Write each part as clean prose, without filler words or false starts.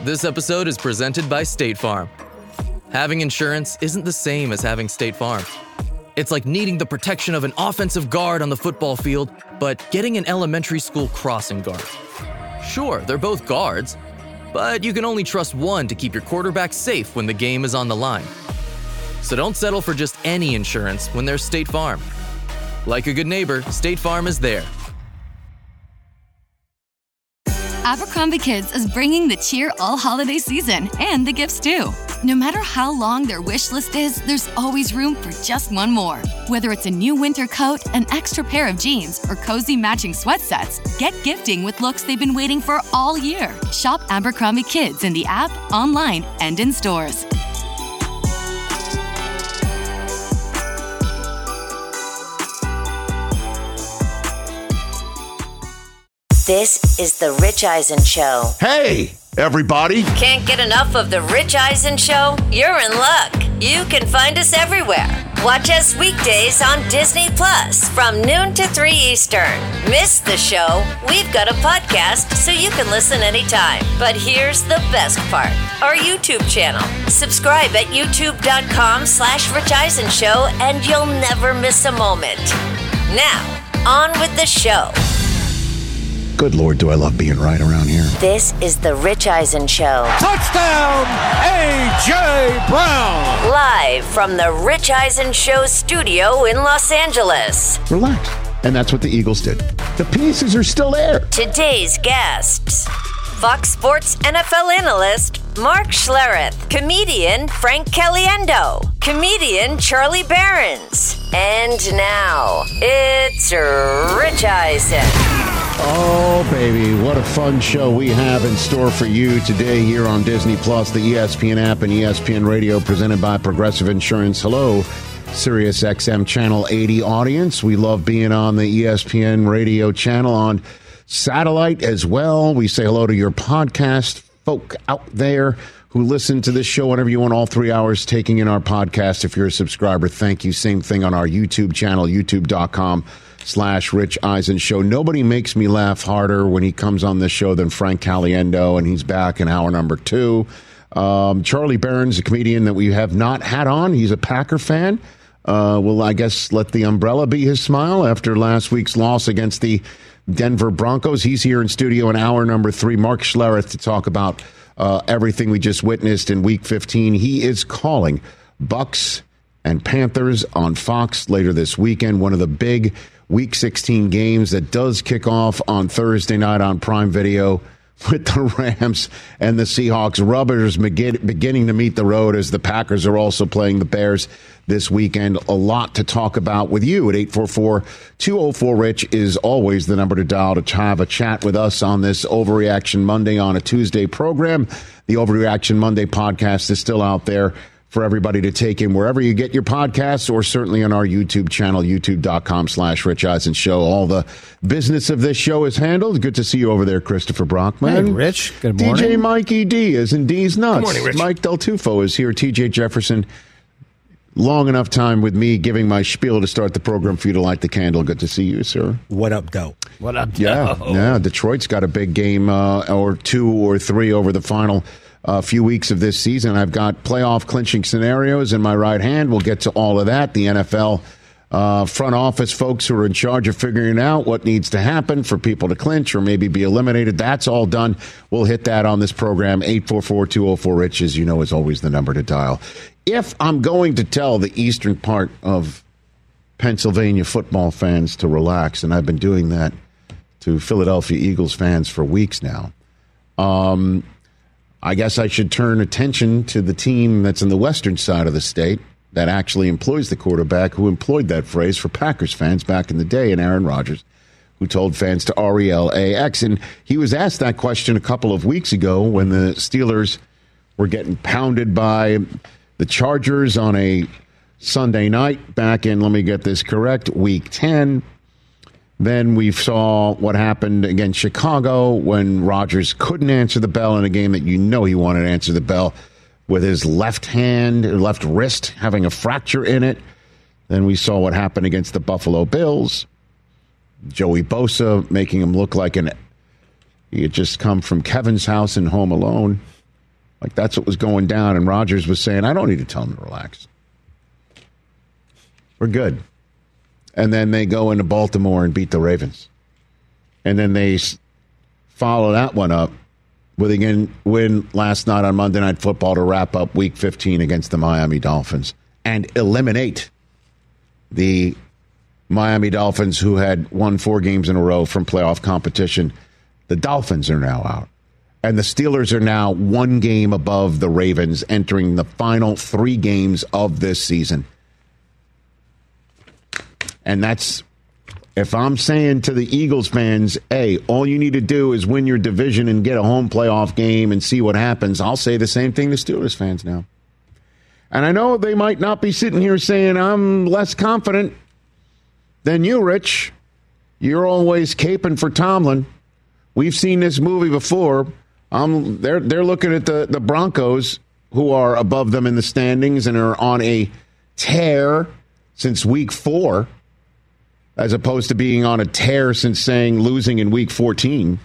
This episode is presented by State Farm. Having insurance isn't the same as having State Farm. It's like needing the protection of an offensive guard on the football field, but getting an elementary school crossing guard. Sure, they're both guards, but you can only trust one to keep your quarterback safe when the game is on the line. So don't settle for just any insurance when there's State Farm. Like a good neighbor, State Farm is there. Abercrombie Kids is bringing the cheer all holiday season and the gifts too. No matter how long their wish list is, there's always room for just one more. Whether it's a new winter coat, an extra pair of jeans, or cozy matching sweat sets, get gifting with looks they've been waiting for all year. Shop Abercrombie Kids in the app, online, and in stores. This is The Rich Eisen Show. Hey, everybody. Can't get enough of The Rich Eisen Show? You're in luck. You can find us everywhere. Watch us weekdays on Disney Plus from noon to 3 Eastern. Miss the show? We've got a podcast so you can listen anytime. But here's the best part. Our YouTube channel. Subscribe at youtube.com/Rich Eisen Show and you'll never miss a moment. Now, on with the show. Good Lord, do I love being right around here. This is The Rich Eisen Show. Touchdown, A.J. Brown. Live from The Rich Eisen Show studio in Los Angeles. Relax. And that's what the Eagles did. The pieces are still there. Today's guests. Fox Sports NFL analyst Mark Schlereth, comedian Frank Caliendo, comedian Charlie Berens, and now it's Rich Eisen. Oh, baby, what a fun show we have in store for you today here on Disney Plus, the ESPN app, and ESPN Radio, presented by Progressive Insurance. Hello, Sirius XM Channel 80 audience. We love being on the ESPN Radio channel on satellite as well. We say hello to your podcast folk out there who listen to this show whenever you want, all 3 hours, taking in our podcast. If you're a subscriber, thank you. Same thing on our YouTube channel, youtube.com/Rich Eisen Show. Nobody makes me laugh harder when he comes on this show than Frank Caliendo, and he's back in hour number 2. Charlie Berens, a comedian that we have not had on. He's a Packer fan. Well, I guess let the umbrella be his smile after last week's loss against the Denver Broncos. He's here in studio in hour number 3. Mark Schlereth to talk about everything we just witnessed in Week 15. He is calling Bucs and Panthers on Fox later this weekend. One of the big Week 16 games that does kick off on Thursday night on Prime Video with the Rams and the Seahawks. Rubbers beginning to meet the road as the Packers are also playing the Bears this weekend. A lot to talk about with you at 844-204-RICH is always the number to dial to have a chat with us on this Overreaction Monday on a Tuesday program. The Overreaction Monday podcast is still out there for everybody to take in wherever you get your podcasts, or certainly on our YouTube channel, youtube.com/Rich Eisen Show. All the business of this show is handled. Good to see you over there, Christopher Brockman. Hey, Rich. Good morning. DJ Mikey D is in D's Nuts. Good morning, Rich. Mike Del Tufo is here. TJ Jefferson. Long enough time with me giving my spiel to start the program for you to light the candle. Good to see you, sir. What up, Doe? What up, Doe? Yeah. Detroit's got a big game or 2 or 3 over the final few weeks of this season. I've got playoff clinching scenarios in my right hand. We'll get to all of that. The NFL front office folks who are in charge of figuring out what needs to happen for people to clinch or maybe be eliminated. That's all done. We'll hit that on this program. 844-204-RICH, as you know, is always the number to dial. If I'm going to tell the eastern part of Pennsylvania football fans to relax, and I've been doing that to Philadelphia Eagles fans for weeks now, I guess I should turn attention to the team that's in the western side of the state that actually employs the quarterback who employed that phrase for Packers fans back in the day, and Aaron Rodgers, who told fans to RELAX. And he was asked that question a couple of weeks ago when the Steelers were getting pounded by the Chargers on a Sunday night back in, let me get this correct, Week 10. Then we saw what happened against Chicago when Rodgers couldn't answer the bell in a game that you know he wanted to answer the bell with his left hand or left wrist having a fracture in it. Then we saw what happened against the Buffalo Bills. Joey Bosa making him look like he had just come from Kevin's house in Home Alone. Like, that's what was going down, and Rodgers was saying, I don't need to tell him to relax. We're good. And then they go into Baltimore and beat the Ravens. And then they follow that one up with a win last night on Monday Night Football to wrap up Week 15 against the Miami Dolphins and eliminate the Miami Dolphins, who had won 4 games in a row from playoff competition. The Dolphins are now out. And the Steelers are now 1 game above the Ravens, entering the final 3 games of this season. And that's, if I'm saying to the Eagles fans, hey, all you need to do is win your division and get a home playoff game and see what happens, I'll say the same thing to Steelers fans now. And I know they might not be sitting here saying I'm less confident than you, Rich. You're always caping for Tomlin. We've seen this movie before. They're looking at the Broncos, who are above them in the standings and are on a tear since Week 4, as opposed to being on a tear since losing in Week 14.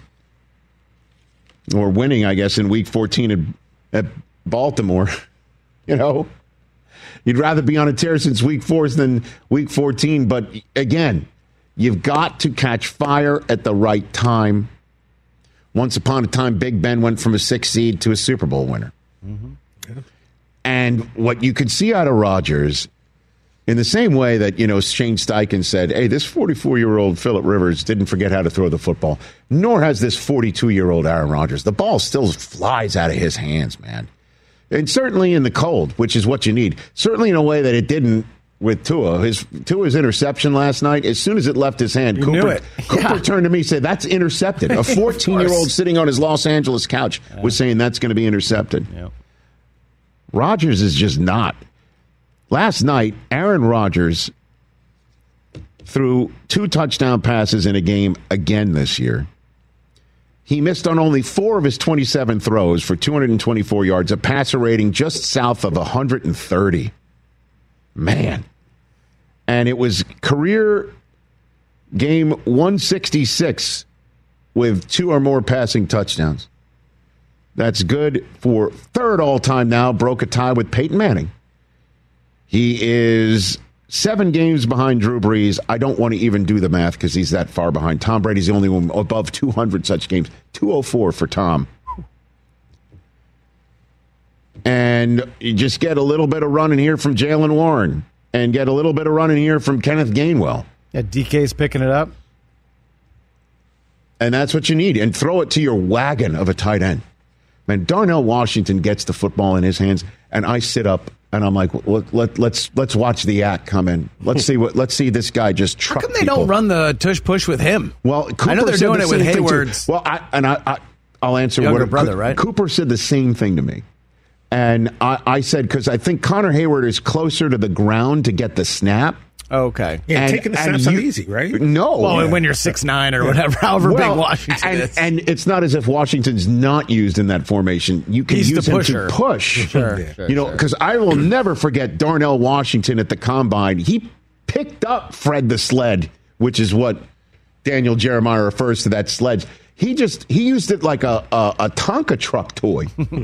Or winning, I guess, in Week 14 at Baltimore. You know? You'd rather be on a tear since Week 4 than Week 14. But, again, you've got to catch fire at the right time. Once upon a time, Big Ben went from a 6th seed to a Super Bowl winner. Mm-hmm. Yeah. And what you could see out of Rodgers, in the same way that, Shane Steichen said, hey, this 44-year-old Phillip Rivers didn't forget how to throw the football, nor has this 42-year-old Aaron Rodgers. The ball still flies out of his hands, man. And certainly in the cold, which is what you need. Certainly in a way that it didn't with Tua. Tua's interception last night, as soon as it left his hand, Cooper turned to me and said, that's intercepted. A 14-year-old sitting on his Los Angeles couch was saying that's going to be intercepted. Yep. Rodgers is just not. Last night, Aaron Rodgers threw 2 touchdown passes in a game again this year. He missed on only 4 of his 27 throws for 224 yards, a passer rating just south of 130. Man. And it was career game 166 with 2 or more passing touchdowns. That's good for 3rd all-time now, broke a tie with Peyton Manning. He is 7 games behind Drew Brees. I don't want to even do the math because he's that far behind. Tom Brady's the only one above 200 such games. 204 for Tom. And you just get a little bit of running here from Jaylen Warren and get a little bit of running here from Kenneth Gainwell. Yeah, DK's picking it up. And that's what you need. And throw it to your wagon of a tight end. Man, Darnell Washington gets the football in his hands, and I sit up and I'm like, let's watch the act come in. Let's see this guy just truck. How come they don't run the tush push with him? Well, Cooper, I know they're doing it with Hayward. Well, I'll answer. Younger brother, right? Cooper said the same thing to me, and I said, because I think Connor Hayward is closer to the ground to get the snap. Okay. Yeah, taking the snap's not easy, right? No. Well, when you're 6'9" or whatever, however big Washington is. And it's not as if Washington's not used in that formation. You can use him to push. Sure. Because I will never forget Darnell Washington at the Combine. He picked up Fred the Sled, which is what Daniel Jeremiah refers to that sled. He used it like a Tonka truck toy.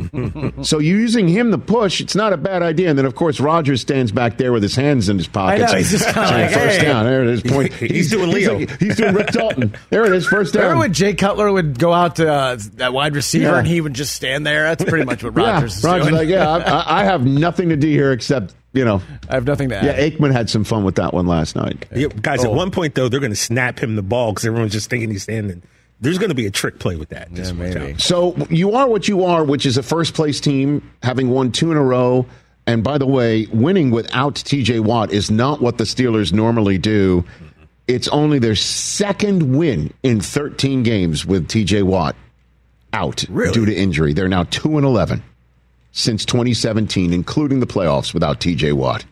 So you're using him to push. It's not a bad idea. And then, of course, Rodgers stands back there with his hands in his pockets. I know. He's just kind of like, first down. There it is. Point. He's doing Leo. He's doing Rick Dalton. There it is. First down. Remember when Jay Cutler would go out to that wide receiver and he would just stand there? That's pretty much what Rodgers is doing. Rodgers like, I have nothing to do here except, I have nothing to add. Yeah, Aikman had some fun with that one last night. Yeah, guys, at one point, though, they're going to snap him the ball because everyone's just thinking he's standing. There's going to be a trick play with that. Yeah, maybe. So you are what you are, which is a first-place team, having won 2 in a row. And by the way, winning without T.J. Watt is not what the Steelers normally do. It's only their 2nd win in 13 games with T.J. Watt out due to injury. They're now 2-11 since 2017, including the playoffs without T.J. Watt.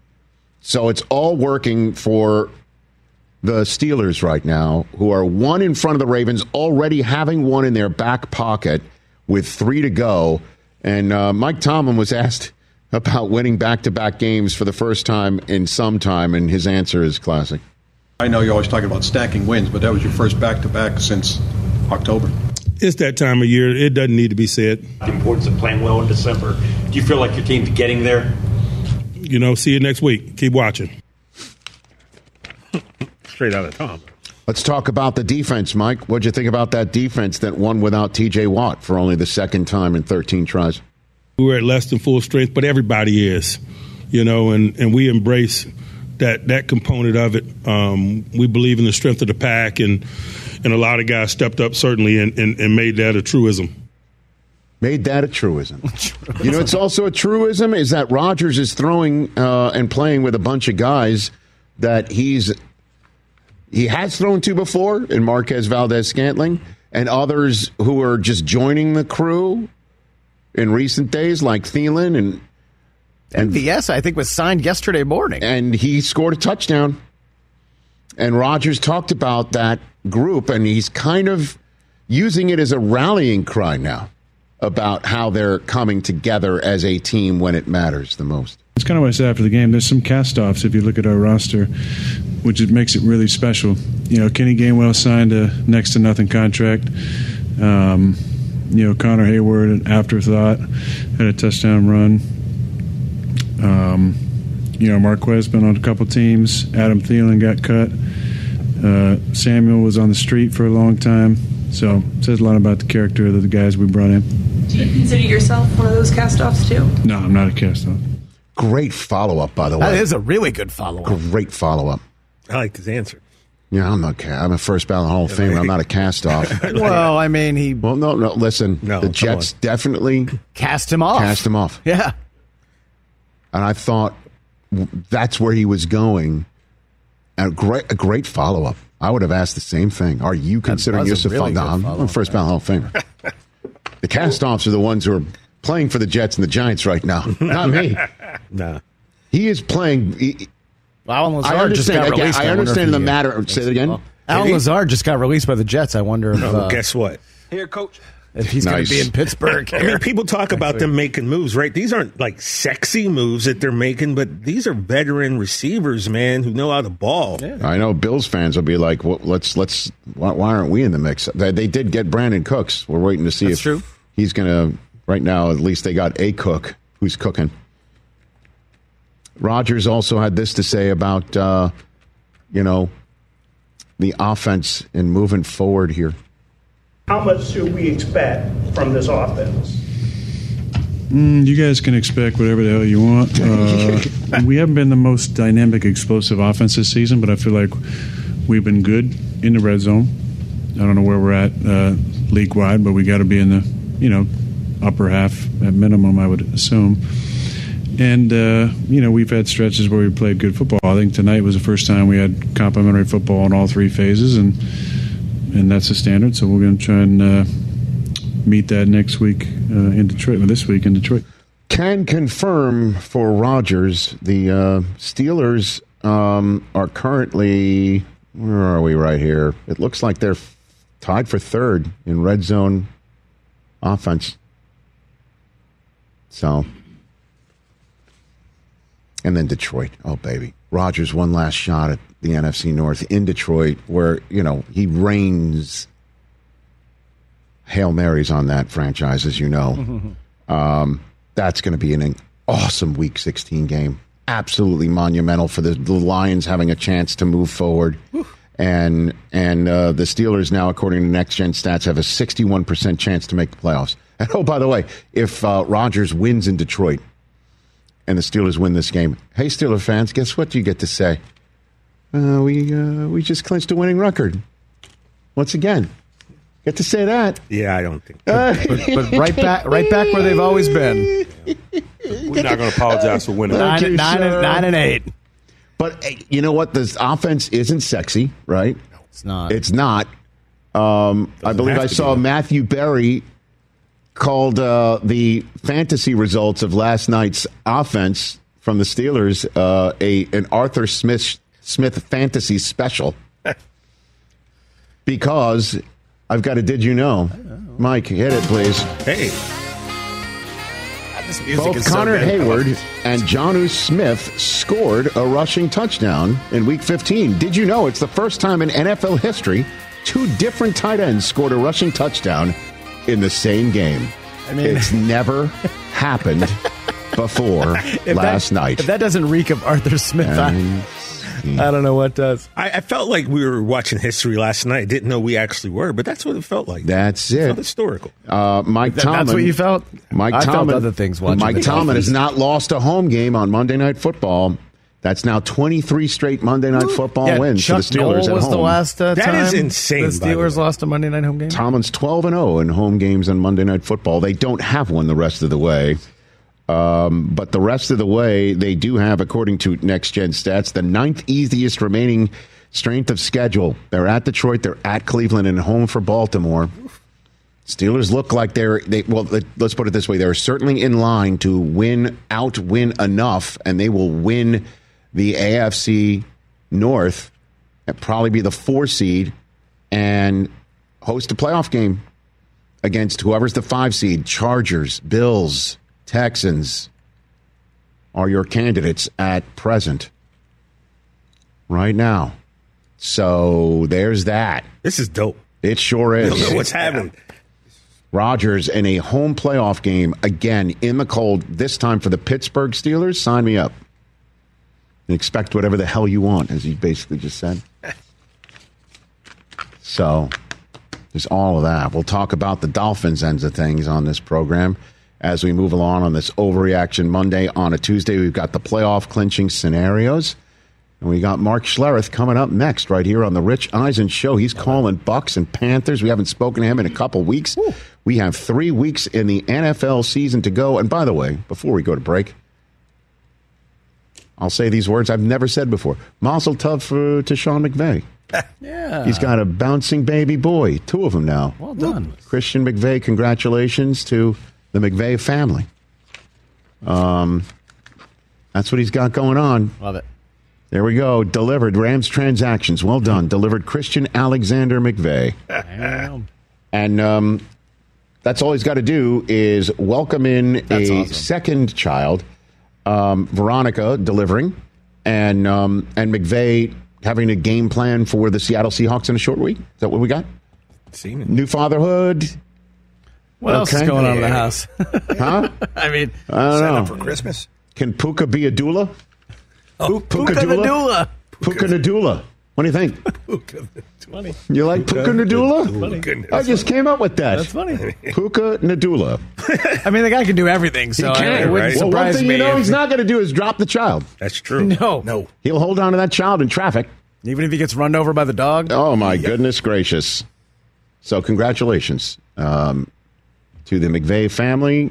So it's all working for the Steelers right now, who are 1 in front of the Ravens, already having 1 in their back pocket with 3 to go. And Mike Tomlin was asked about winning back-to-back games for the first time in some time, and his answer is classic. I know you're always talking about stacking wins, but that was your first back-to-back since October. It's that time of year. It doesn't need to be said. The importance of playing well in December. Do you feel like your team's getting there? See you next week. Keep watching. Straight out of Tom. Let's talk about the defense, Mike. What'd you think about that defense that won without T.J. Watt for only the second time in 13 tries? We were at less than full strength, but everybody is, and we embrace that component of it. We believe in the strength of the pack, and a lot of guys stepped up, certainly, and made that a truism. Made that a truism. It's also a truism is that Rodgers is throwing and playing with a bunch of guys that he has thrown to before in Marquez Valdes-Scantling and others who are just joining the crew in recent days, like Thielen and MVS, I think, was signed yesterday morning. And he scored a touchdown. And Rodgers talked about that group, and he's kind of using it as a rallying cry now about how they're coming together as a team when it matters the most. It's kind of what I said after the game. There's some cast-offs if you look at our roster, which makes it really special. Kenny Gainwell signed a next-to-nothing contract. Connor Hayward, an afterthought, had a touchdown run. Marquez been on a couple teams. Adam Thielen got cut. Samuel was on the street for a long time. So it says a lot about the character of the guys we brought in. Do you consider yourself one of those cast-offs too? No, I'm not a cast-off. Great follow-up, by the way. That is a really good follow-up. Great follow-up. I like his answer. Yeah, I'm a first ballot Hall of Famer. I'm not a cast-off. Well, I mean, he... Well, no, listen. No, the Jets definitely... Cast him off. Yeah. And I thought that's where he was going. And a great follow-up. I would have asked the same thing. Are you considering yourself... Really no, I'm a first ballot Hall of Famer. The cast-offs are the ones who are playing for the Jets and the Giants right now. Not me. Nah. He is playing... Alan Lazard just got released. I understand the matter. Say it again. Alan Lazard just got released by the Jets. I wonder if... guess what? Here, Coach. If he's going to be in Pittsburgh. I mean, people talk about them making moves, right? These aren't like sexy moves that they're making, but these are veteran receivers, man, who know how to ball. Yeah. I know Bills fans will be like, well, why aren't we in the mix? They did get Brandon Cooks. We're waiting to see if he's going to, right now, at least they got a cook who's cooking. Rodgers also had this to say about, the offense and moving forward here. How much should we expect from this offense? You guys can expect whatever the hell you want. We haven't been the most dynamic, explosive offense this season, but I feel like we've been good in the red zone. I don't know where we're at league-wide, but we got to be in the, upper half at minimum, I would assume. And, we've had stretches where we played good football. I think tonight was the first time we had complimentary football in all three phases, and that's the standard. So we're going to try and meet that next week in Detroit, or this week in Detroit. Can confirm for Rodgers, the Steelers are currently, where are we right here? It looks like they're tied for third in red zone offense. So... And then Detroit. Oh, baby. Rodgers one last shot at the NFC North in Detroit where, he rains Hail Marys on that franchise, as you know. That's going to be an awesome Week 16 game. Absolutely monumental for the Lions having a chance to move forward. And the Steelers now, according to Next Gen Stats, have a 61% chance to make the playoffs. And, oh, by the way, if Rodgers wins in Detroit, and the Steelers win this game, hey, Steeler fans, guess what you get to say? We just clinched a winning record. Once again. Get to say that. Yeah, I don't think. But right back where they've always been. We're not going to apologize for winning. 9-8. But you know what? This offense isn't sexy, right? No, it's not. It's not. I believe I saw Matthew Berry called the fantasy results of last night's offense from the Steelers an Arthur Smith fantasy special. Because I've got a did you know? Mike, hit it, please. Hey. Both Connor Hayward and Jonnu Smith scored a rushing touchdown in Week 15. Did you know it's the first time in NFL history 2 different tight ends scored a rushing touchdown in the same game. I mean, it's never happened before last night. If that doesn't reek of Arthur Smith, I don't know what does. I felt like we were watching history last night. Didn't know we actually were, but that's what it felt like. That's it. It felt historical. Mike Tomlin. That's what you felt? I felt other things watching. Mike Tomlin has not lost a home game on Monday Night Football. That's now 23 straight Monday Night Football wins Chuck for the Steelers Noll at was home. The last time that is insane. The Steelers lost a Monday night home game. Tomlin's 12-0 in home games on Monday Night Football. They don't have one the rest of the way. But the rest of the way, they do have, according to Next Gen Stats, the 9th easiest remaining strength of schedule. They're at Detroit, they're at Cleveland, and home for Baltimore. Steelers look like let's put it this way. They're certainly in line to outwin enough, and they will win the AFC North and probably be the 4 seed and host a playoff game against whoever's the 5 seed. Chargers, Bills, Texans are your candidates at present right now. So there's that. This is dope. It sure is. I don't know what's happening. Rodgers in a home playoff game again in the cold, this time for the Pittsburgh Steelers. Sign me up. And expect whatever the hell you want, as you basically just said. So there's all of that. We'll talk about the Dolphins ends of things on this program as we move along on this Overreaction Monday. On a Tuesday, we've got the playoff clinching scenarios. And we got Mark Schlereth coming up next right here on the Rich Eisen Show. He's calling Bucks and Panthers. We haven't spoken to him in a couple weeks. Ooh. We have 3 weeks in the NFL season to go. And by the way, before we go to break, I'll say these words I've never said before. Mazel tov to Sean McVay. Yeah. He's got a bouncing baby boy. 2 of them now. Well done. Christian McVay, congratulations to the McVay family. That's what he's got going on. Love it. There we go. Delivered. Rams transactions. Well done. Delivered Christian Alexander McVay. And that's all he's got to do is welcome in second child. Veronica delivering, and McVay having a game plan for the Seattle Seahawks in a short week. Is that what we got? New fatherhood. What else is going on in the house? Huh? I mean, I don't know. Up for Christmas. Can Puka be a doula? Puka Nadula. Puka Nadula. What do you think? Puka. Funny. You like Puka Nadula? I just came up with that. That's funny. Puka Nadula. I mean, the guy can do everything, so it wouldn't surprise one thing me. he's not going to do is drop the child. That's true. No. He'll hold on to that child in traffic. Even if he gets run over by the dog? Oh, my goodness gracious. So congratulations to the McVay family.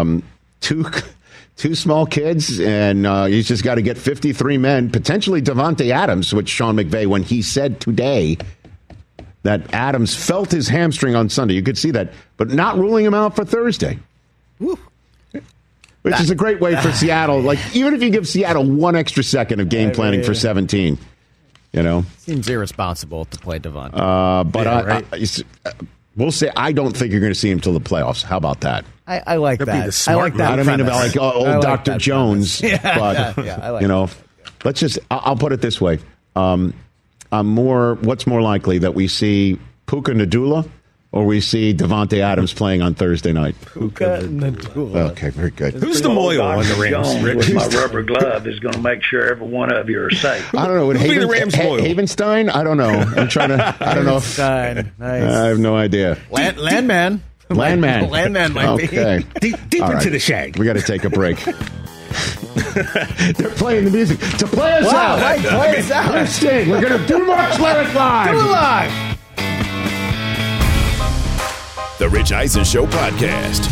Two small kids, and he's just got to get 53 men, potentially Davante Adams, which Sean McVay, when he said today that Adams felt his hamstring on Sunday, you could see that, but not ruling him out for Thursday. Woo. Which is a great way for Seattle. Like, even if you give Seattle 1 extra second of game planning for 17, you know. Seems irresponsible to play Davante. We'll say I don't think you're going to see him till the playoffs. How about that? I like that. I like that. I don't mean about like old Dr. Jones, but I like let's just. I'll put it this way: what's more likely that we see Puka Nadula or we see Davante Adams playing on Thursday night? Puka Nadula. Okay, very good. Who's the Moyle on the Rams? With my rubber glove is going to make sure every one of you are safe. I don't know. Would Who'll be the Rams Moyle? Havenstein? I don't know. I'm trying to. I don't know. Nice. I have no idea. Landman. Landman might be. Okay. Deep into the shag. We got to take a break. They're playing the music to play us out. Right, play us out. Let's sing. We're going to do Mark Schlereth live. Do it live. The Rich Eisen Show podcast.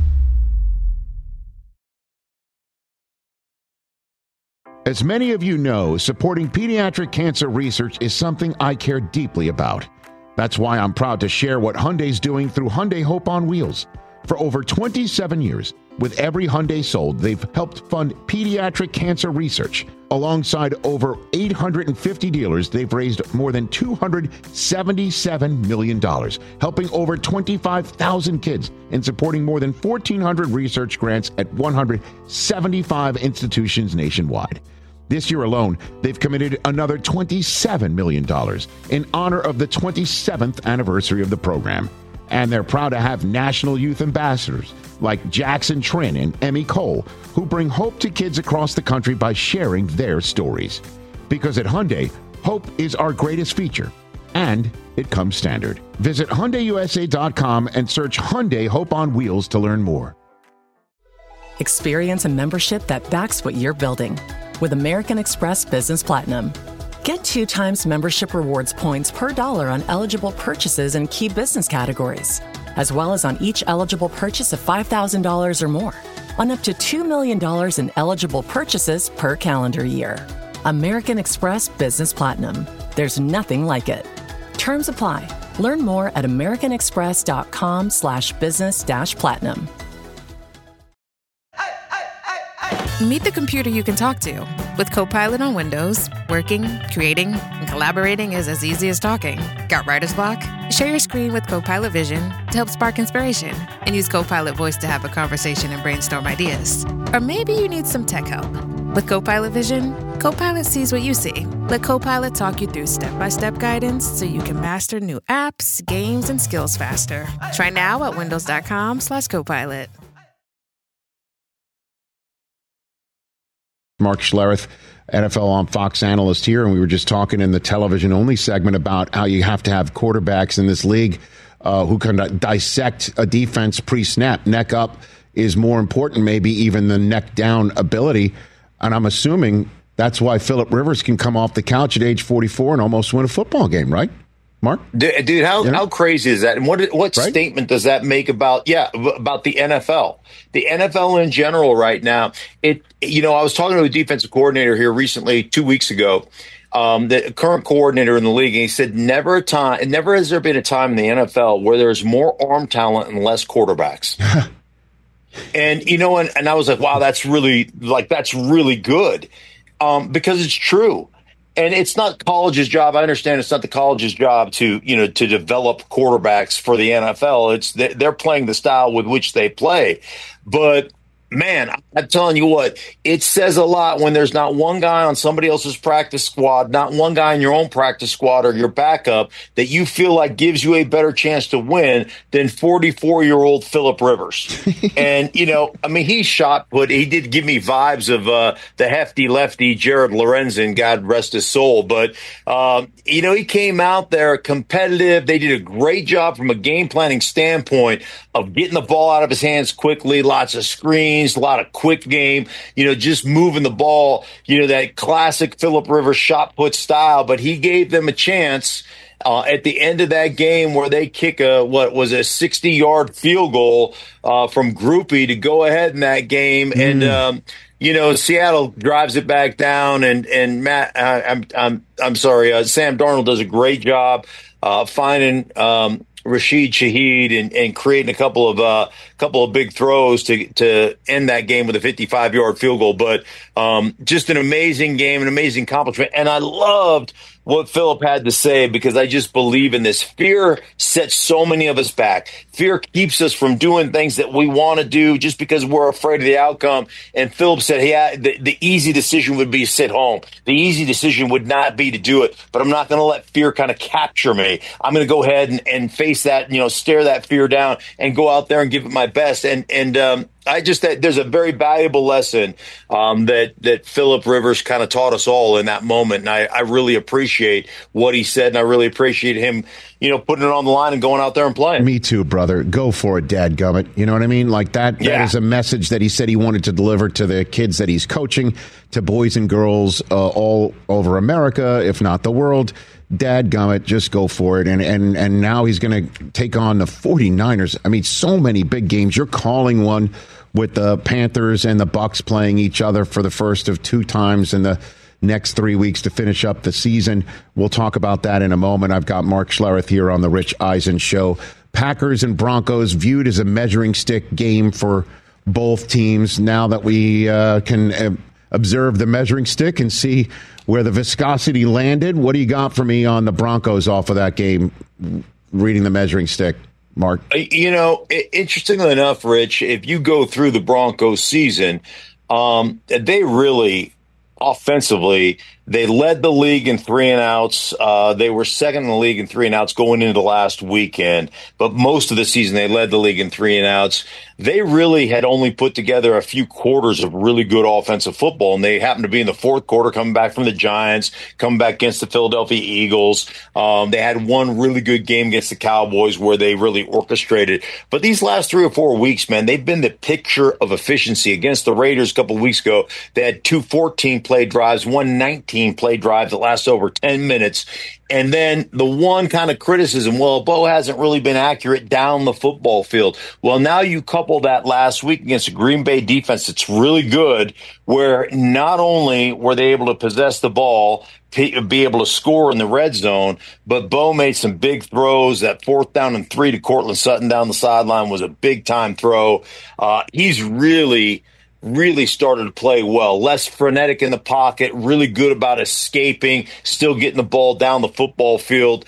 As many of you know, supporting pediatric cancer research is something I care deeply about. That's why I'm proud to share what Hyundai's doing through Hyundai Hope on Wheels. For over 27 years, with every Hyundai sold, they've helped fund pediatric cancer research. Alongside over 850 dealers, they've raised more than $277 million, helping over 25,000 kids and supporting more than 1,400 research grants at 175 institutions nationwide. This year alone, they've committed another $27 million in honor of the 27th anniversary of the program. And they're proud to have national youth ambassadors like Jackson Trin and Emmy Cole, who bring hope to kids across the country by sharing their stories. Because at Hyundai, hope is our greatest feature, and it comes standard. Visit HyundaiUSA.com and search Hyundai Hope on Wheels to learn more. Experience a membership that backs what you're building with American Express Business Platinum. Get 2 times membership rewards points per dollar on eligible purchases in key business categories, as well as on each eligible purchase of $5,000 or more, on up to $2 million in eligible purchases per calendar year. American Express Business Platinum. There's nothing like it. Terms apply. Learn more at americanexpress.com/business-platinum. Meet the computer you can talk to. With Copilot on Windows, working, creating, and collaborating is as easy as talking. Got writer's block? Share your screen with Copilot Vision to help spark inspiration, and use Copilot Voice to have a conversation and brainstorm ideas. Or maybe you need some tech help. With Copilot Vision, Copilot sees what you see. Let Copilot talk you through step-by-step guidance so you can master new apps, games, and skills faster. Try now at windows.com/Copilot. Mark Schlereth, NFL on Fox analyst here, and we were just talking in the television-only segment about how you have to have quarterbacks in this league who can dissect a defense pre-snap. Neck up is more important maybe even than neck down ability, and I'm assuming that's why Phillip Rivers can come off the couch at age 44 and almost win a football game, right? Mark? Dude, how crazy is that? And what statement does that make about the NFL? The NFL in general right now, I was talking to a defensive coordinator here recently, 2 weeks ago, the current coordinator in the league, and he said never has there been a time in the NFL where there's more arm talent and less quarterbacks. And, and I was like, wow, that's really good, because it's true. And it's not college's job. I understand it's not the college's job to develop quarterbacks for the NFL. They're playing the style with which they play. But man, I'm telling you what, it says a lot when there's not one guy on somebody else's practice squad, not one guy in your own practice squad or your backup that you feel like gives you a better chance to win than 44-year-old Phillip Rivers. And, he's shot put. He did give me vibes of the hefty lefty Jared Lorenzen, God rest his soul. But, he came out there competitive. They did a great job from a game planning standpoint of getting the ball out of his hands quickly, lots of screens, a lot of quick game, just moving the ball, that classic Phillip Rivers shot put style. But he gave them a chance at the end of that game where they kick a 60-yard field goal from Groupie to go ahead in that game. And, Seattle drives it back down, and Matt, I'm sorry, Sam Darnold does a great job finding Rashid Shaheed and creating a couple of big throws to end that game with a 55-yard field goal. But just an amazing game, an amazing accomplishment. And I loved what Phillip had to say, because I just believe in this. Fear sets so many of us back. Fear keeps us from doing things that we want to do just because we're afraid of the outcome. And Phillip said, hey, the easy decision would be to sit home. The easy decision would not be to do it, but I'm not going to let fear kind of capture me. I'm going to go ahead and face that, stare that fear down and go out there and give it my best. And there's a very valuable lesson that Phillip Rivers kind of taught us all in that moment. And I really appreciate what he said, and I really appreciate him, putting it on the line and going out there and playing. Me too, brother. Go for it, dadgummit. You know what I mean? Like that is a message that he said he wanted to deliver to the kids that he's coaching, to boys and girls all over America, if not the world. Dadgummit, just go for it. And now he's going to take on the 49ers. I mean, so many big games. You're calling one with the Panthers and the Bucks playing each other for the first of 2 times in the next 3 weeks to finish up the season. We'll talk about that in a moment. I've got Mark Schlereth here on the Rich Eisen Show. Packers and Broncos viewed as a measuring stick game for both teams. Now that we can observe the measuring stick and see where the viscosity landed, what do you got for me on the Broncos off of that game, reading the measuring stick, Mark? Interestingly enough, Rich, if you go through the Broncos season, they really offensively, they led the league in 3-and-outs. They were second in the league in 3-and-outs going into the last weekend. But most of the season, they led the league in 3-and-outs. They really had only put together a few quarters of really good offensive football, and they happened to be in the fourth quarter coming back from the Giants, coming back against the Philadelphia Eagles. They had one really good game against the Cowboys where they really orchestrated. But these last 3 or 4 weeks, man, they've been the picture of efficiency. Against the Raiders a couple of weeks ago, they had 2 14-play drives, 1 19-play drive that lasted over 10 minutes. And then the one kind of criticism, well, Bo hasn't really been accurate down the football field. Well, now you couple that last week against a Green Bay defense that's really good, where not only were they able to possess the ball, be able to score in the red zone, but Bo made some big throws. That 4th down and 3 to Cortland Sutton down the sideline was a big-time throw. He's really started to play well, less frenetic in the pocket, really good about escaping, still getting the ball down the football field.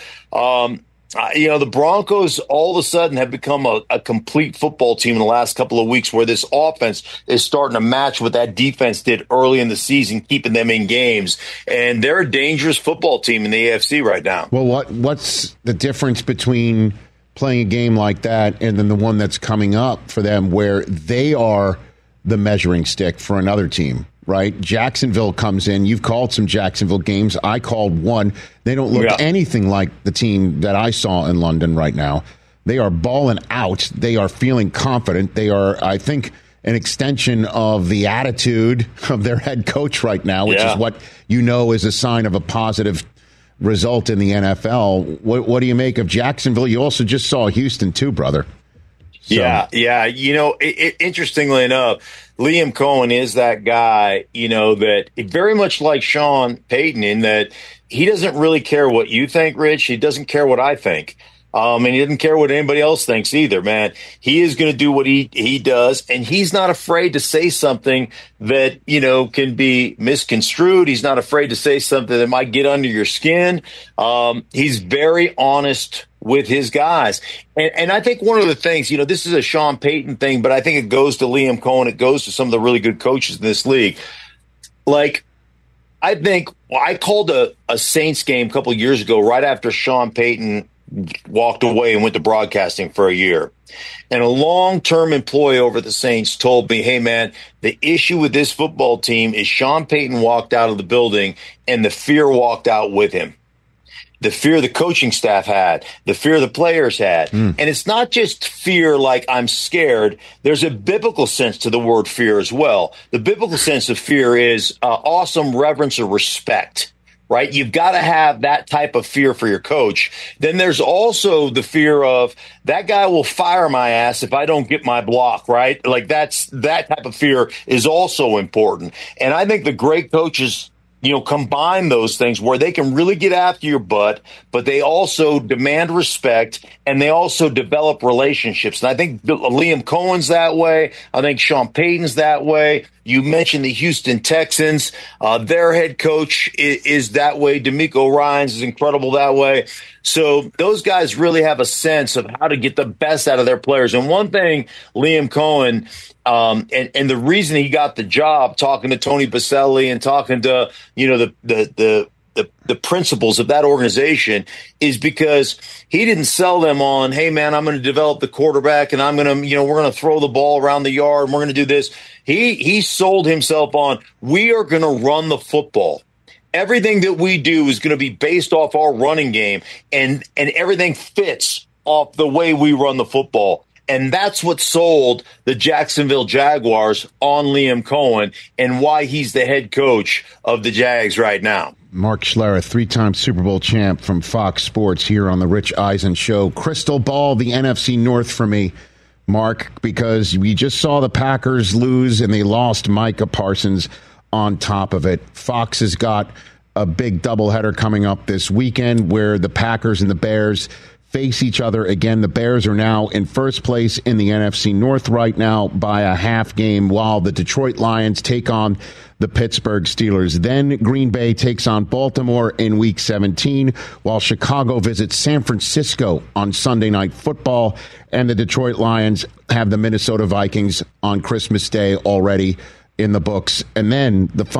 The Broncos all of a sudden have become a complete football team in the last couple of weeks, where this offense is starting to match what that defense did early in the season, keeping them in games. And they're a dangerous football team in the AFC right now. Well, what's the difference between playing a game like that and then the one that's coming up for them, where they are the measuring stick for another team, right? Jacksonville comes in. You've called some Jacksonville games. I called one. They don't look anything like the team that I saw in London right now. They are balling out. They are feeling confident. They are, I think, an extension of the attitude of their head coach right now, which is what you know is a sign of a positive result in the NFL. What do you make of Jacksonville? You also just saw Houston too, brother. So. Yeah. Interestingly enough, Liam Cohen is that guy, that very much like Sean Payton, in that he doesn't really care what you think, Rich. He doesn't care what I think. And he doesn't care what anybody else thinks either, man. He is going to do what he does, and he's not afraid to say something that, can be misconstrued. He's not afraid to say something that might get under your skin. He's very honest with his guys. And I think one of the things, this is a Sean Payton thing, but I think it goes to Liam Cohen. It goes to some of the really good coaches in this league. Like, I think I called a Saints game a couple of years ago, right after Sean Payton walked away and went to broadcasting for a year. And a long-term employee over at the Saints told me, hey, man, the issue with this football team is Sean Payton walked out of the building and the fear walked out with him. The fear the coaching staff had, the fear the players had. And it's not just fear like I'm scared. There's a biblical sense to the word fear as well. The biblical sense of fear is awesome reverence or respect, right? You've got to have that type of fear for your coach. Then there's also the fear of that guy will fire my ass if I don't get my block, right? Like that type of fear is also important. And I think the great coaches combine those things where they can really get after your butt, but they also demand respect and they also develop relationships. And I think Liam Cohen's that way. I think Sean Payton's that way. You mentioned the Houston Texans. Their head coach is that way. DeMeco Ryans is incredible that way. So those guys really have a sense of how to get the best out of their players. And one thing, Liam Cohen, and the reason he got the job, talking to Tony Baselli and talking to, the principles of that organization, is because he didn't sell them on, hey, man, I'm going to develop the quarterback and I'm going to, we're going to throw the ball around the yard and we're going to do this. He sold himself on, we are going to run the football. Everything that we do is going to be based off our running game, and everything fits off the way we run the football. And that's what sold the Jacksonville Jaguars on Liam Cohen and why he's the head coach of the Jags right now. Mark Schlereth, 3-time Super Bowl champ from Fox Sports, here on the Rich Eisen Show. Crystal ball the NFC North for me, Mark, because we just saw the Packers lose and they lost Micah Parsons on top of it. Fox has got a big doubleheader coming up this weekend where the Packers and the Bears face each other again. The Bears are now in first place in the NFC North right now by a half game, while the Detroit Lions take on the Pittsburgh Steelers. Then Green Bay takes on Baltimore in Week 17, while Chicago visits San Francisco on Sunday Night Football, and the Detroit Lions have the Minnesota Vikings on Christmas Day already in the books. And then the final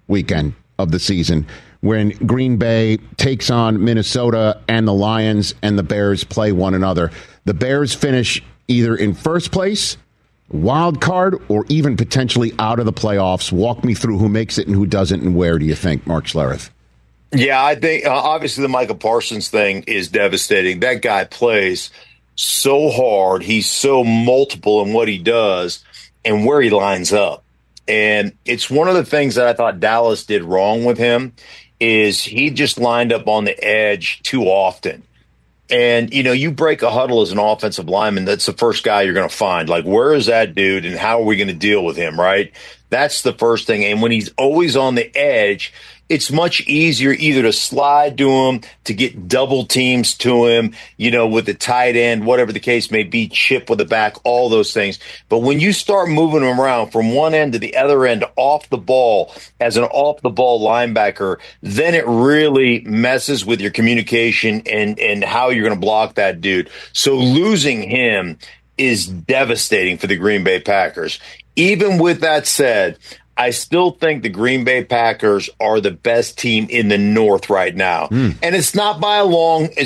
weekend of the season when Green Bay takes on Minnesota and the Lions and the Bears play one another. The Bears finish either in first place, wild card, or even potentially out of the playoffs. Walk me through who makes it and who doesn't, and where do you think, Mark Schlereth? Yeah, I think obviously the Micah Parsons thing is devastating. That guy plays so hard. He's so multiple in what he does and where he lines up. And it's one of the things that I thought Dallas did wrong with him is he just lined up on the edge too often. And, you break a huddle as an offensive lineman, that's the first guy you're going to find. Like, where is that dude and how are we going to deal with him, right? That's the first thing. And when he's always on the edge, it's much easier either to slide to him, to get double teams to him, with the tight end, whatever the case may be, chip with the back, all those things. But when you start moving him around from one end to the other end off the ball as an off-the-ball linebacker, then it really messes with your communication and how you're going to block that dude. So losing him is devastating for the Green Bay Packers. Even with that said, I still think the Green Bay Packers are the best team in the North right now. And it's not by a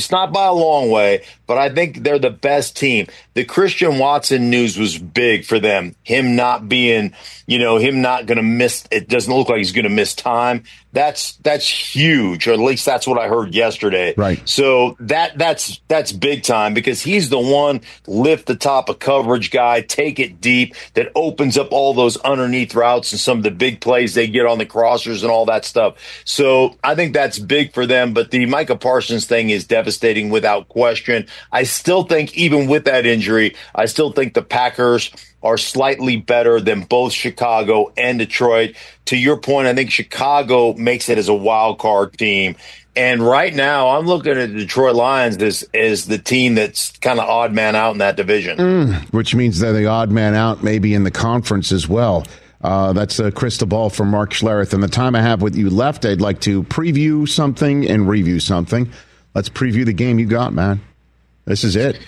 long way, but I think they're the best team. The Christian Watson news was big for them. Him not being, him not going to miss, it doesn't look like he's going to miss time. That's huge, or at least that's what I heard yesterday. Right. So that's big time because he's the one lift the top of coverage guy, take it deep, that opens up all those underneath routes and some of the big plays they get on the crossers and all that stuff. So I think that's big for them. But the Micah Parsons thing is devastating without question. I still think even with that injury, I still think the Packers are slightly better than both Chicago and Detroit. To your point, I think Chicago makes it as a wild card team. And right now, I'm looking at the Detroit Lions as the team that's kind of odd man out in that division. Which means they're the odd man out maybe in the conference as well. That's a crystal ball from Mark Schlereth. And the time I have with you left, I'd like to preview something and review something. Let's preview the game you got, man. This is it.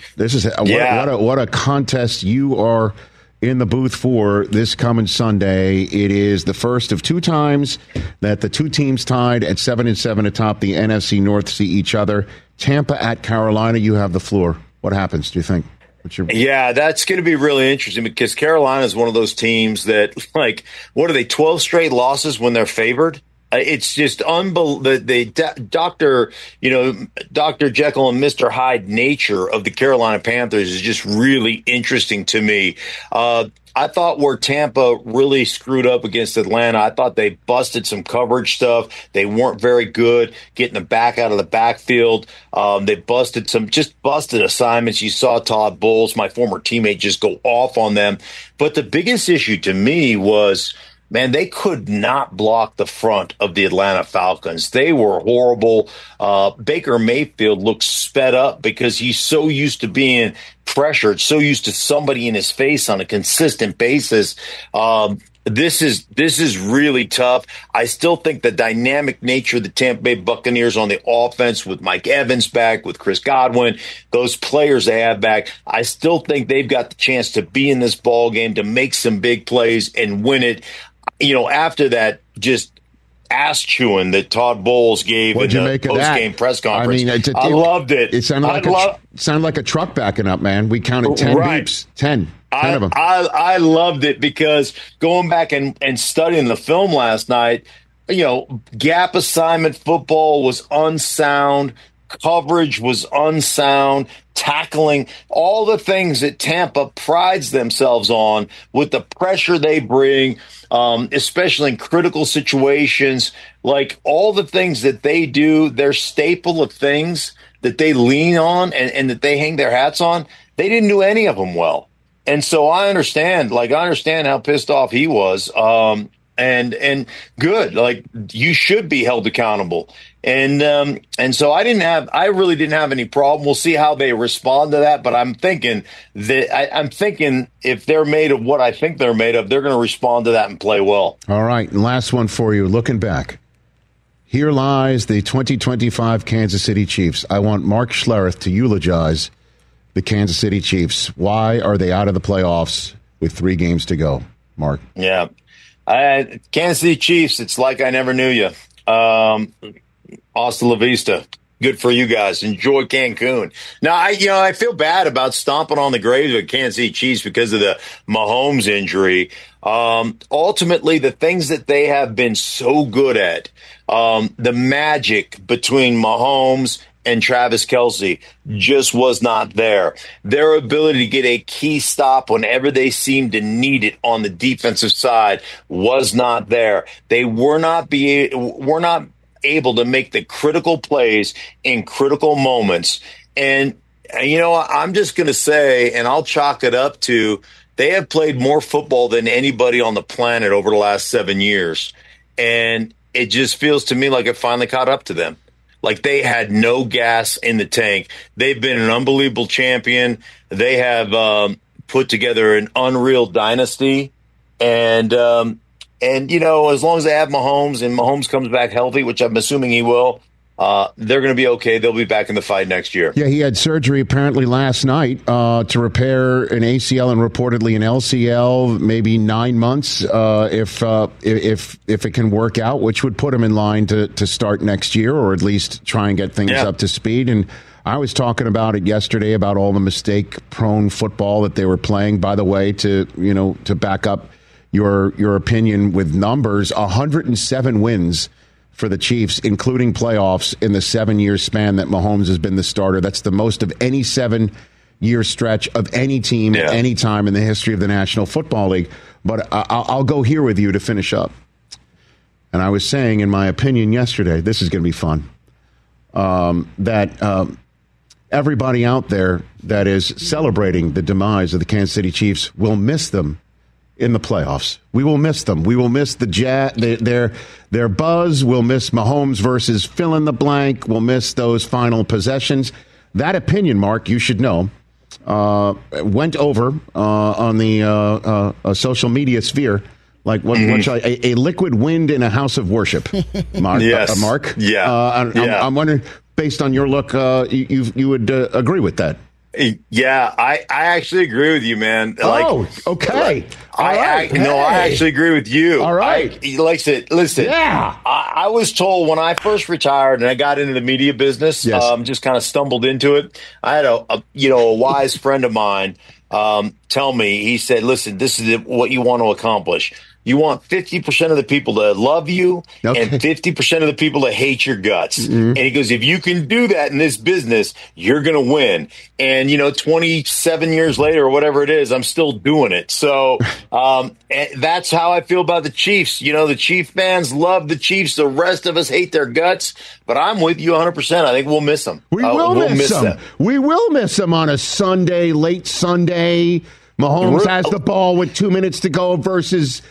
What a contest you are in the booth for this coming Sunday. It is the first of two times that the two teams tied at 7-7 atop the NFC North see each other. Tampa at Carolina. You have the floor. What happens, do you think? Yeah, that's going to be really interesting because Carolina is one of those teams that, what are they, 12 straight losses when they're favored? It's just unbelievable. Dr. Jekyll and Mr. Hyde nature of the Carolina Panthers is just really interesting to me. I thought where Tampa really screwed up against Atlanta, I thought they busted some coverage stuff. They weren't very good getting the back out of the backfield. They busted assignments. You saw Todd Bowles, my former teammate, just go off on them. But the biggest issue to me was, man, they could not block the front of the Atlanta Falcons. They were horrible. Baker Mayfield looked sped up because he's so used to being pressured, so used to somebody in his face on a consistent basis. This is really tough. I still think the dynamic nature of the Tampa Bay Buccaneers on the offense with Mike Evans back, with Chris Godwin, those players they have back, I still think they've got the chance to be in this ball game, to make some big plays and win it. After that just ass chewing that Todd Bowles gave in the post-game press conference, I loved it. It sounded like a truck backing up, man. We counted 10 beeps, 10 of them. I loved it because going back and studying the film last night, gap assignment football was unsound. Coverage was unsound, tackling, all the things that Tampa prides themselves on with the pressure they bring, especially in critical situations, like all the things that they do, their staple of things that they lean on and that they hang their hats on, they didn't do any of them well. And so I understand how pissed off he was. And good, you should be held accountable. And so I really didn't have any problem. We'll see how they respond to that. But I'm thinking if they're made of what I think they're made of, they're going to respond to that and play well. All right. And last one for you. Looking back, here lies the 2025 Kansas City Chiefs. I want Mark Schlereth to eulogize the Kansas City Chiefs. Why are they out of the playoffs with 3 games to go, Mark? Yeah. Kansas City Chiefs, it's like I never knew you. Hasta la vista. Good for you guys. Enjoy Cancun. Now, I feel bad about stomping on the grave of Kansas City Chiefs because of the Mahomes injury. Ultimately, the things that they have been so good at, the magic between Mahomes and Travis Kelce just was not there. Their ability to get a key stop whenever they seemed to need it on the defensive side was not there. They were not able to make the critical plays in critical moments. And, I'm just going to say, and I'll chalk it up to, they have played more football than anybody on the planet over the last 7 years. And it just feels to me like it finally caught up to them. Like they had no gas in the tank. They've been an unbelievable champion. They have put together an unreal dynasty. And as long as they have Mahomes and Mahomes comes back healthy, which I'm assuming he will, they're going to be okay. They'll be back in the fight next year. Yeah, he had surgery apparently last night to repair an ACL and reportedly an LCL, maybe 9 months if it can work out, which would put him in line to start next year or at least try and get things up to speed. And I was talking about it yesterday about all the mistake-prone football that they were playing. By the way, to back up your opinion with numbers, 107 wins for the Chiefs, including playoffs, in the 7-year span that Mahomes has been the starter. That's the most of any 7-year stretch of any team at any time in the history of the National Football League. But I'll go here with you to finish up. And I was saying, in my opinion yesterday, this is going to be fun, that everybody out there that is celebrating the demise of the Kansas City Chiefs will miss them in the playoffs. We will miss them. We will miss their buzz. We'll miss Mahomes versus fill in the blank. We'll miss those final possessions. That opinion, Mark, you should know, went over on the social media sphere like a liquid wind in a house of worship. Mark, yes. Mark. Yeah. I'm wondering, based on your look, you would agree with that. Yeah, I actually agree with you, man. Okay. I actually agree with you. All right. Listen. Yeah. I was told when I first retired and I got into the media business, just kind of stumbled into it. I had a wise friend of mine tell me, he said, listen, this is what you want to accomplish. You want 50% of the people to love you and 50% of the people to hate your guts. Mm-hmm. And he goes, if you can do that in this business, you're going to win. And, 27 years later or whatever it is, I'm still doing it. So that's how I feel about the Chiefs. The Chief fans love the Chiefs. The rest of us hate their guts. But I'm with you 100%. I think we'll miss them. We'll miss them. We will miss them on a Sunday, late Sunday. Mahomes has the ball with 2 minutes to go versus...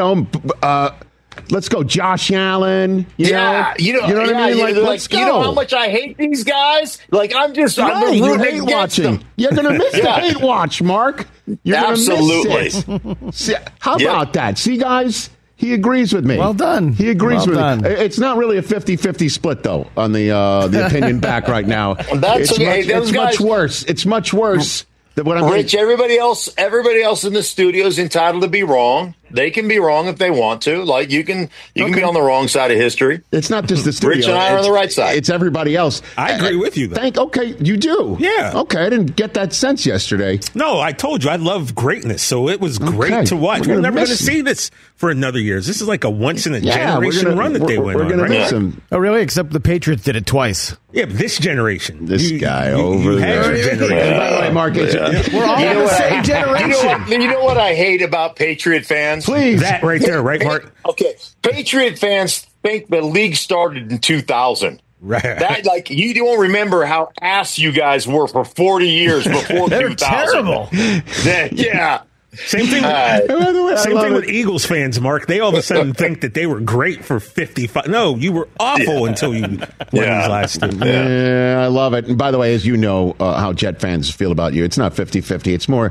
let's go, Josh Allen. You know what I mean? Let's go. You know how much I hate these guys? I'm you hate watching. You're going to miss the hate watch, Mark. You're Absolutely. Miss it. How about that? See, guys, he agrees with me. Well done. He agrees with me. It's not really a 50-50 split, though, on the opinion back right now. It's much worse. It's much worse. Rich, everybody else in the studio is entitled to be wrong. They can be wrong if they want to. Like you can be on the wrong side of history. It's not just the studio. Rich and I are on the right side. It's everybody else. I agree with you, though. Okay, you do? Yeah. Okay, I didn't get that sense yesterday. No, I told you I love greatness, so it was great to watch. We're never going to see this for another year. This is like a once-in-a-generation run that they went on. We're going to miss him. Oh, really? Except the Patriots did it twice. Yeah, but this generation. This guy over there. By the way, Mark, we're all in the same generation. You know what I hate about Patriot fans? Please. That right there, right, Mark? Okay. Patriot fans think the league started in 2000. Right. That you don't remember how ass you guys were for 40 years before 2000. Terrible. Yeah. Same thing with Eagles fans, Mark. They all of a sudden think that they were great for 55. No, you were awful until you won these last two. Yeah, I love it. And by the way, as you know how Jet fans feel about you, it's not 50-50. It's more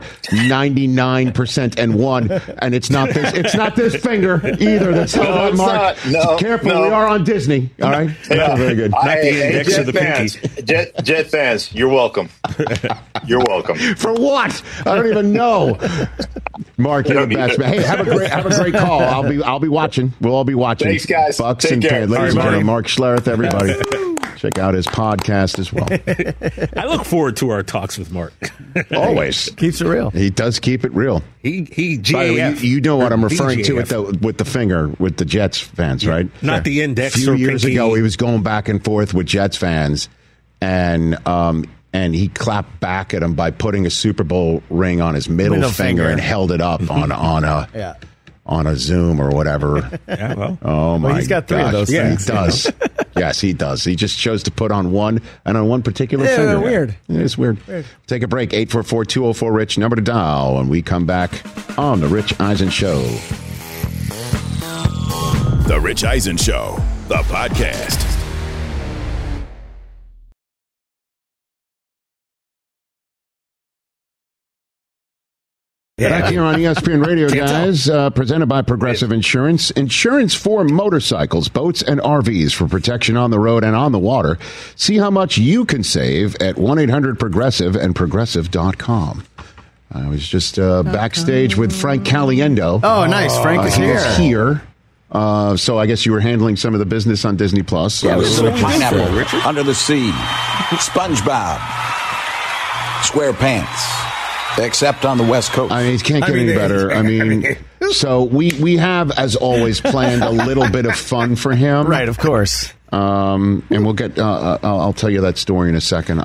99% and 1. And it's not this finger either. That's held on, Mark. Careful, we are on Disney. All right? Yeah. Very good. Not the index of the pinky. Jet fans, you're welcome. You're welcome. For what? I don't even know. Mark, you're the best, man. Hey, have a great call. I'll be watching. We'll all be watching. Thanks, guys. Bucks Take and care. ladies and gentlemen, Mark Schlereth, everybody. Check out his podcast as well. I look forward to our talks with Mark. Always. Keeps it real. He does keep it real. He GAF. By the way, you know what I'm referring BGAF. to with the finger with the Jets fans, right? Not the index. A few or years pinky. ago, he was going back and forth with Jets fans, and he clapped back at him by putting a Super Bowl ring on his middle finger and held it up on a Zoom or whatever. Yeah, well. Oh my! He's got 3 of those things. He does. Yes, he does. He just chose to put on one and on one particular finger. Weird. It is weird. Take a break. 844-204-RICH, number to dial, and we come back on the Rich Eisen Show. The Rich Eisen Show, the podcast. Back here on ESPN Radio, guys, presented by Progressive Insurance. Insurance for motorcycles, boats, and RVs for protection on the road and on the water. See how much you can save at 1-800-PROGRESSIVE and Progressive.com. I was just backstage with Frank Caliendo. Oh, nice. Frank is here. So I guess you were handling some of the business on Disney+. Yeah, there's a pineapple, Under the Sea, SpongeBob, SquarePants. Except on the West Coast. I mean, it can't get any better. I mean, so we have, as always, planned a little bit of fun for him. Right, of course. And we'll get, I'll tell you that story in a second.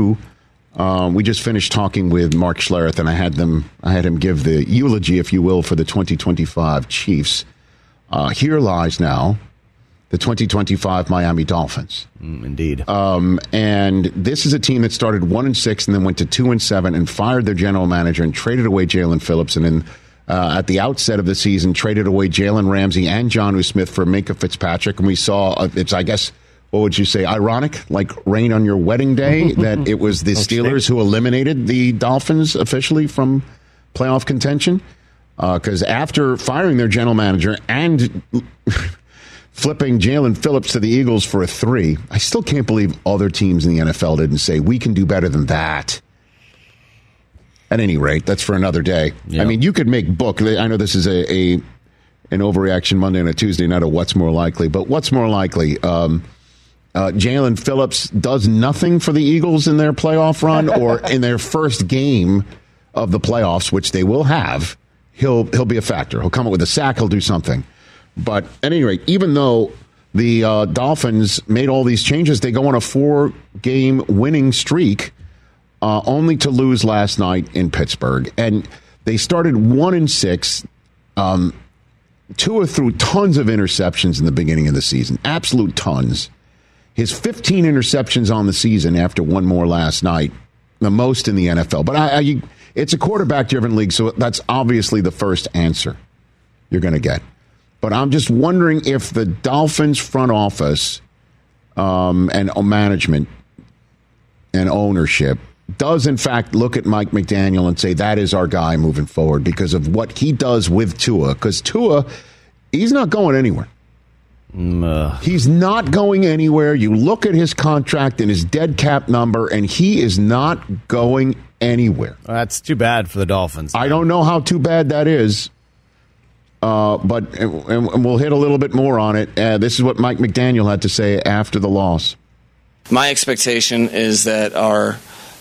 We just finished talking with Mark Schlereth, and I had him give the eulogy, if you will, for the 2025 Chiefs. Here lies now the 2025 Miami Dolphins. Indeed. And this is a team that started 1-6 and then went to 2-7 and fired their general manager and traded away Jalen Phillips. And then at the outset of the season, traded away Jalen Ramsey and Jonnu Smith for Minkah Fitzpatrick. And we saw, it's, I guess, what would you say, ironic, like rain on your wedding day, that it was the Steelers who eliminated the Dolphins officially from playoff contention. Because after firing their general manager and flipping Jalen Phillips to the Eagles for a 3, I still can't believe other teams in the NFL didn't say, we can do better than that. At any rate, that's for another day. Yep. I mean, you could make book. I know this is an overreaction Monday and a Tuesday, not a what's more likely. But what's more likely? Jalen Phillips does nothing for the Eagles in their playoff run, or in their first game of the playoffs, which they will have, he'll be a factor. He'll come up with a sack. He'll do something. But at any rate, even though the Dolphins made all these changes, they go on a 4-game winning streak, only to lose last night in Pittsburgh. And they started 1-6. Tua threw tons of interceptions in the beginning of the season, absolute tons. His 15 interceptions on the season after one more last night, the most in the NFL. But it's a quarterback-driven league, so that's obviously the first answer you're going to get. But I'm just wondering if the Dolphins front office and management and ownership does, in fact, look at Mike McDaniel and say, that is our guy moving forward because of what he does with Tua. Because Tua, he's not going anywhere. He's not going anywhere. You look at his contract and his dead cap number, and he is not going anywhere. That's too bad for the Dolphins. I don't know how too bad that is. But we'll hit a little bit more on it. This is what Mike McDaniel had to say after the loss. My expectation is that our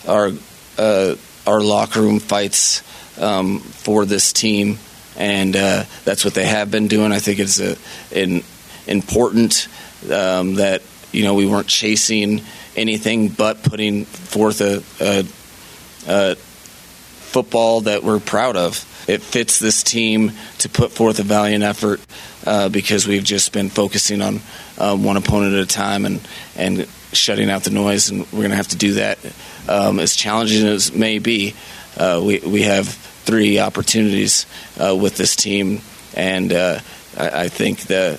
locker room fights for this team, and that's what they have been doing. I think it's important that we weren't chasing anything but putting forth a football that we're proud of. It fits this team to put forth a valiant effort because we've just been focusing on one opponent at a time and shutting out the noise, and we're going to have to do that. As challenging as it may be, we have 3 opportunities with this team, and I think the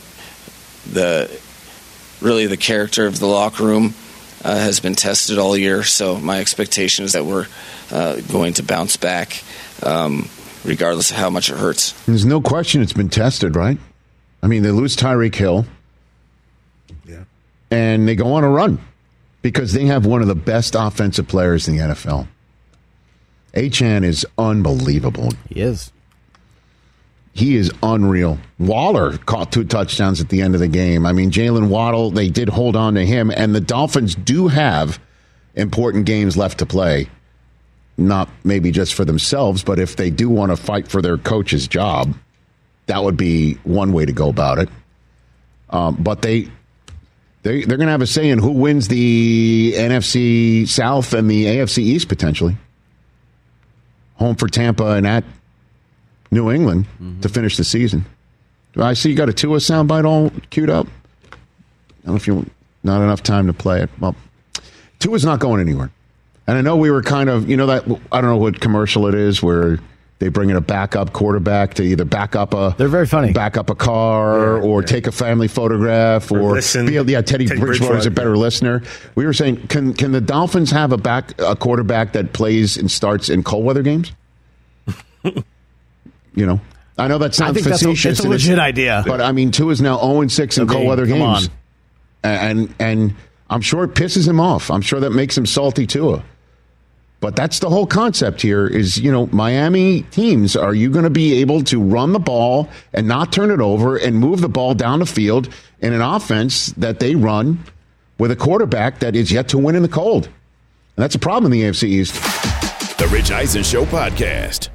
character of the locker room has been tested all year, so my expectation is that we're going to bounce back regardless of how much it hurts. There's no question it's been tested, right? I mean, they lose Tyreek Hill. Yeah. And they go on a run because they have one of the best offensive players in the NFL. Achane is unbelievable. He is. he is unreal. Waller caught 2 touchdowns at the end of the game. I mean, Jalen Waddle, they did hold on to him, and the Dolphins do have important games left to play. Not maybe just for themselves, but if they do want to fight for their coach's job, that would be one way to go about it. But they're going to have a say in who wins the NFC South and the AFC East potentially. Home for Tampa and at New England to finish the season. I see you got a Tua soundbite all queued up. I don't know if you not enough time to play it. Well, Tua's not going anywhere. And I know we were kind of, that, I don't know what commercial it is where they bring in a backup quarterback to either back up a car or take a family photograph or listen. Teddy Bridgewater is a better listener. We were saying, can the Dolphins have a quarterback that plays and starts in cold weather games? I know that sounds facetious. It's a legit idea. But I mean, Tua's now 0-6 in cold weather games. And I'm sure it pisses him off. I'm sure that makes him salty Tua. But that's the whole concept here is, Miami teams, are you going to be able to run the ball and not turn it over and move the ball down the field in an offense that they run with a quarterback that is yet to win in the cold? And that's a problem in the AFC East. The Rich Eisen Show podcast.